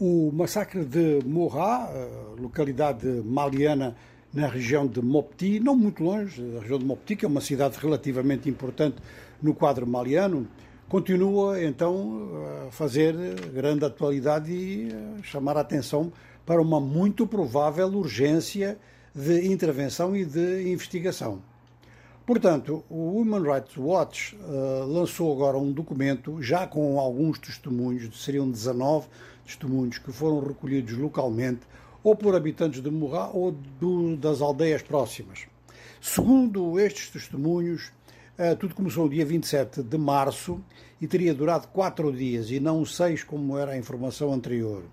O massacre de Moha, localidade maliana na região de Mopti, não muito longe da região de Mopti, que é uma cidade relativamente importante no quadro maliano, continua então a fazer grande atualidade e chamar a atenção para uma muito provável urgência de intervenção e de investigação. Portanto, o Human Rights Watch lançou agora um documento, já com alguns testemunhos, seriam 19 testemunhos que foram recolhidos localmente, ou por habitantes de Moha ou das aldeias próximas. Segundo estes testemunhos, tudo começou no dia 27 de março e teria durado 4 dias e não 6, como era a informação anterior.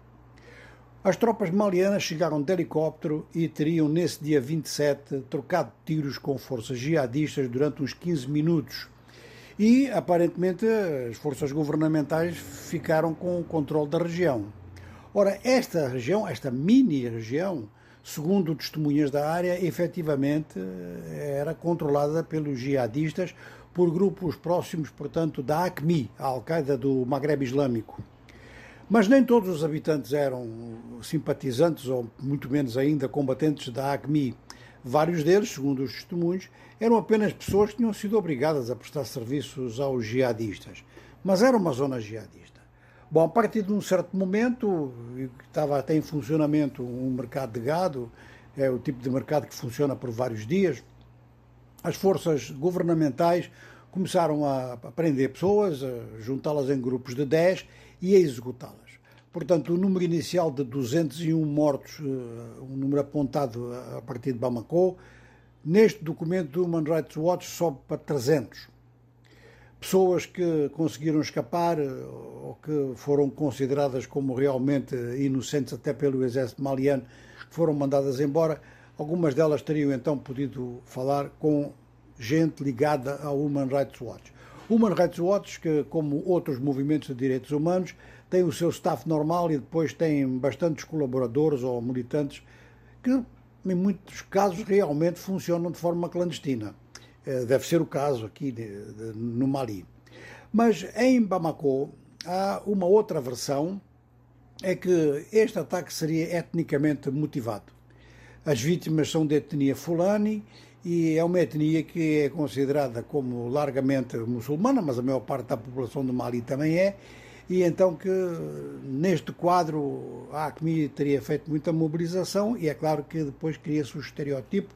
As tropas malianas chegaram de helicóptero e teriam, nesse dia 27, trocado tiros com forças jihadistas durante uns 15 minutos. E, aparentemente, as forças governamentais ficaram com o controle da região. Ora, esta região, esta mini-região, segundo testemunhas da área, efetivamente era controlada pelos jihadistas por grupos próximos, portanto, da AQMI, a Al-Qaeda do Maghreb Islâmico. Mas nem todos os habitantes eram simpatizantes, ou muito menos ainda combatentes da AQMI. Vários deles, segundo os testemunhos, eram apenas pessoas que tinham sido obrigadas a prestar serviços aos jihadistas. Mas era uma zona jihadista. Bom, a partir de um certo momento, estava até em funcionamento um mercado de gado, é o tipo de mercado que funciona por vários dias, as forças governamentais começaram a prender pessoas, a juntá-las em grupos de 10 e a executá-las. Portanto, o número inicial de 201 mortos, um número apontado a partir de Bamako, neste documento do Human Rights Watch sobe para 300. Pessoas que conseguiram escapar ou que foram consideradas como realmente inocentes até pelo exército maliano, foram mandadas embora. Algumas delas teriam então podido falar com gente ligada ao Human Rights Watch. O Human Rights Watch, que como outros movimentos de direitos humanos, tem o seu staff normal e depois tem bastantes colaboradores ou militantes que, em muitos casos, realmente funcionam de forma clandestina. Deve ser o caso aqui no Mali. Mas em Bamako há uma outra versão, é que este ataque seria etnicamente motivado. As vítimas são de etnia Fulani e é uma etnia que é considerada como largamente muçulmana, mas a maior parte da população do Mali também é, e então que neste quadro a AQMI teria feito muita mobilização e é claro que depois cria-se o estereótipo,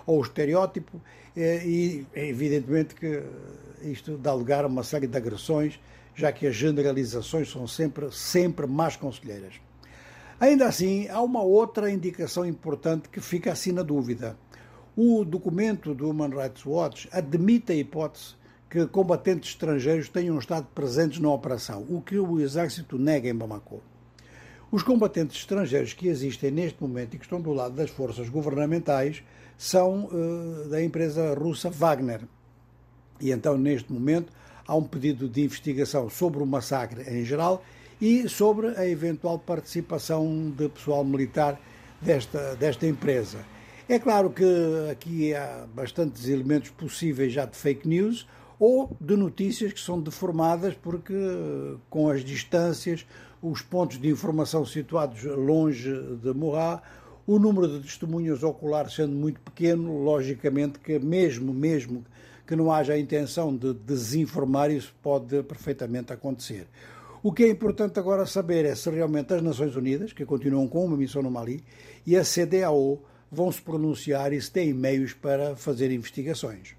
e evidentemente que isto dá lugar a uma série de agressões, já que as generalizações são sempre más conselheiras. Ainda assim, há uma outra indicação importante que fica assim na dúvida. O documento do Human Rights Watch admite a hipótese que combatentes estrangeiros tenham estado presentes na operação, o que o exército nega em Bamako. Os combatentes estrangeiros que existem neste momento e que estão do lado das forças governamentais são da empresa russa Wagner. E então, neste momento, há um pedido de investigação sobre o massacre em geral e sobre a eventual participação de pessoal militar desta empresa. É claro que aqui há bastantes elementos possíveis já de fake news ou de notícias que são deformadas porque, com as distâncias, os pontos de informação situados longe de Moha, o número de testemunhas oculares sendo muito pequeno, logicamente que mesmo que não haja a intenção de desinformar, isso pode perfeitamente acontecer. O que é importante agora saber é se realmente as Nações Unidas, que continuam com uma missão no Mali, e a CEDEAO vão se pronunciar e se têm meios para fazer investigações.